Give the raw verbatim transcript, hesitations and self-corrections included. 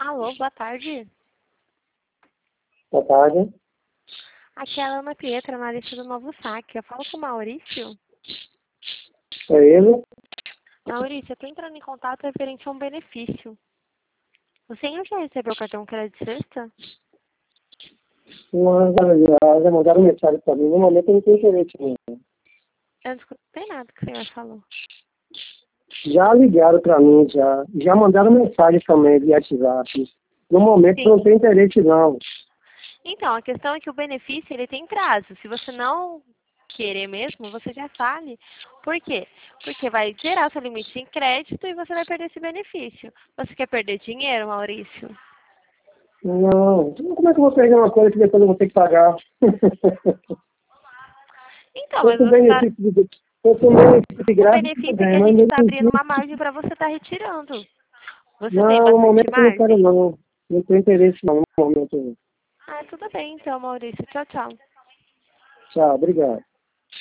Alô, boa tarde. Boa tarde. Aqui é a Ana Pietra, analista do Novo Saque. Eu falo com o Maurício. É ele? Maurício, eu estou entrando em contato referente a um benefício. O senhor já recebeu o cartão crédito sexta? Mas já, já mandaram mensagem para mim. No momento eu não tenho interesse nenhum. Eu não escutei nada que o senhor falou. Já ligaram para mim, já. Já mandaram mensagem também de WhatsApp. No momento Sim. eu não tenho interesse não. Então, a questão é que o benefício ele tem prazo. Se você não querer mesmo, você já fale. Por quê? Porque vai gerar seu limite em crédito e você vai perder esse benefício. Você quer perder dinheiro, Maurício? Não. Como é que eu vou pegar uma coisa que depois eu vou ter que pagar? Então, mas Esse você tá... benefício de, esse benefício de O graça, benefício é que a é, mas gente está abrindo uma benefício... margem para você estar retirando. Você tem Não, no bastante momento eu não quero margem? não. Não tenho interesse não, no momento. Ah, tudo bem então, Maurício. Tchau, tchau. Tchau, obrigado.